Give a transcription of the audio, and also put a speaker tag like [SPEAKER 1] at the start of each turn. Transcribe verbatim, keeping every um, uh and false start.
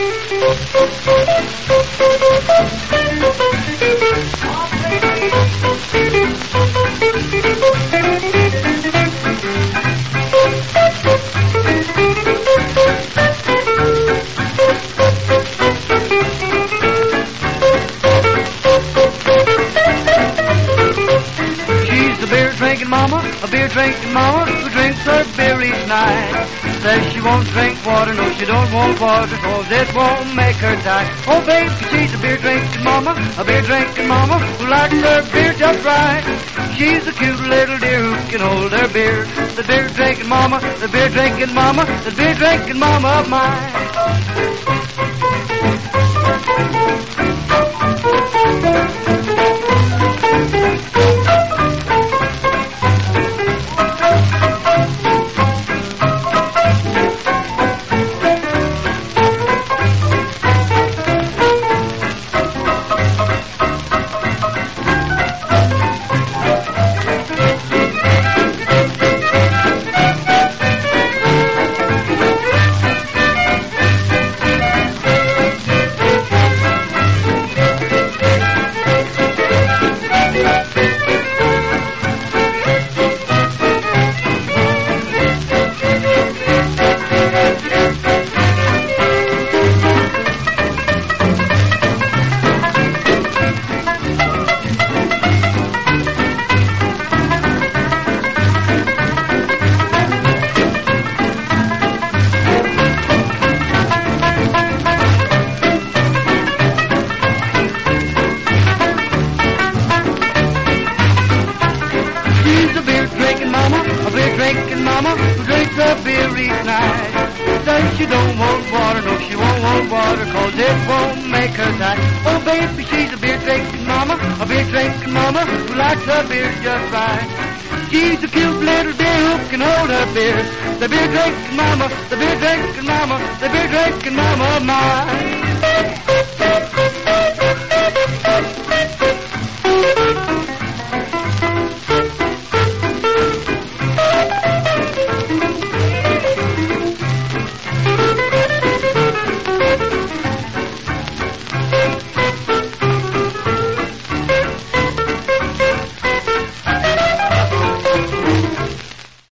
[SPEAKER 1] Drinking mama, a beer drinking mama, who drinks her beer each night. Says she won't drink water, no she don't want water, cause it won't make her die. Oh baby, she's a beer drinking mama, a beer drinking mama, who likes her beer just right. She's a cute little dear who can hold her beer. The beer drinking mama, the beer drinking mama, the beer drinking mama of mine. Drinking mama, who drinks her beer each night. Says she don't want water, no she won't want water, cause it won't make her tight. Oh baby, she's a beer drinking mama, a beer drinking mama, who likes her beer just right. She's a cute little deer who can hold her beer. The beer drinking mama, the beer drinking mama, the beer drinking mama of mine.